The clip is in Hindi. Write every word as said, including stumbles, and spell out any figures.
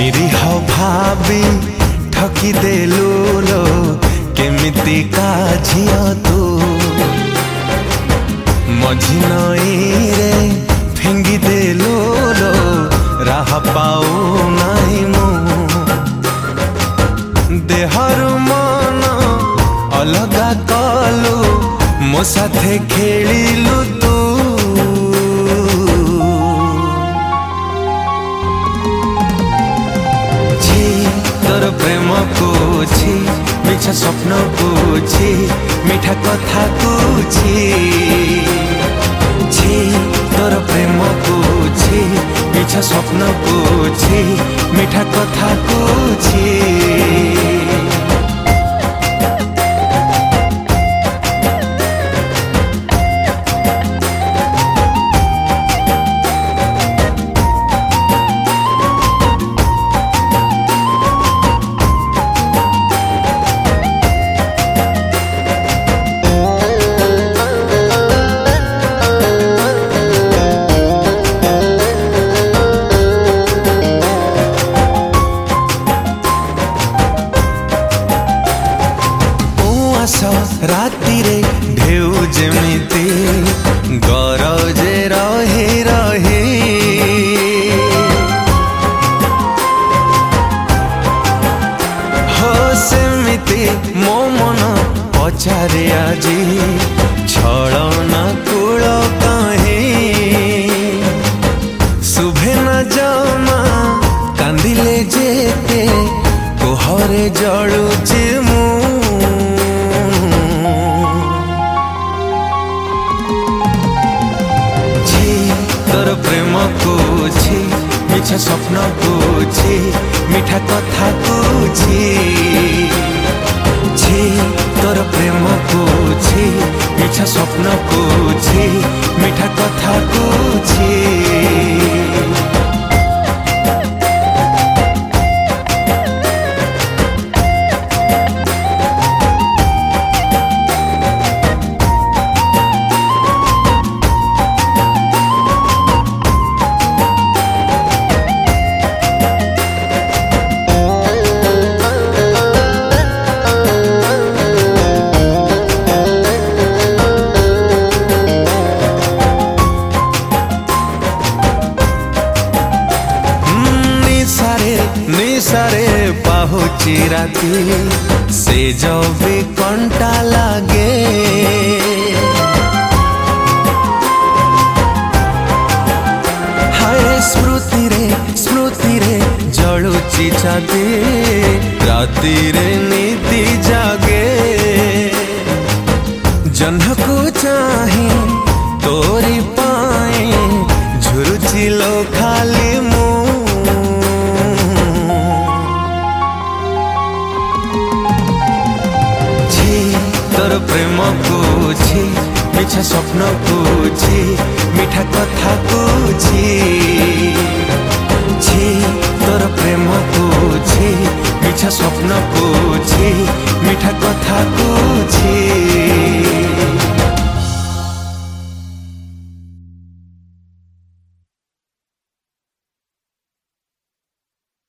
निरीह भाभी ठकी देलु लो केमिति का झिया तू मझी नई रे फिंगी देलु लो राह पाऊ नाई मु देहरु मन अलगा कलु मो साथे खेलिलु तू तोर प्रेम कुछि मिछ स्वप्न कुछि मीठा कथा कुछि छी तोर प्रेम कुछि मिछ स्वप्न कुछि मीठा कथा कुछि राती रे ढेउ जेमिति गरजे रहे रहे हो सेमिति मो मन पचारे आजी छलना कूल कहे शुभे न जमा कांदिले जेते कोहरे जलुचे मु तोर प्रेम कुछि मिछ स्वप्न कुछि मीठा कथा कुछि छी तोर प्रेम कुछि मिछ स्वप्न कुछि मीठा कथा कुछि निसारे पाहुची राती से जो भी कंटा लागे हाय स्मृति रे स्मृति रे जलुची छाती राती रे नीति जागे जन्ह को चाहे तोरी पाए झुरुची लो खाली मु तोर प्रेम कुछि मिछ स्वप्न कुछि मीठा कथा कुछि छी तोर प्रेम कुछि मिछ स्वप्न कुछि मीठा कथा कुछि।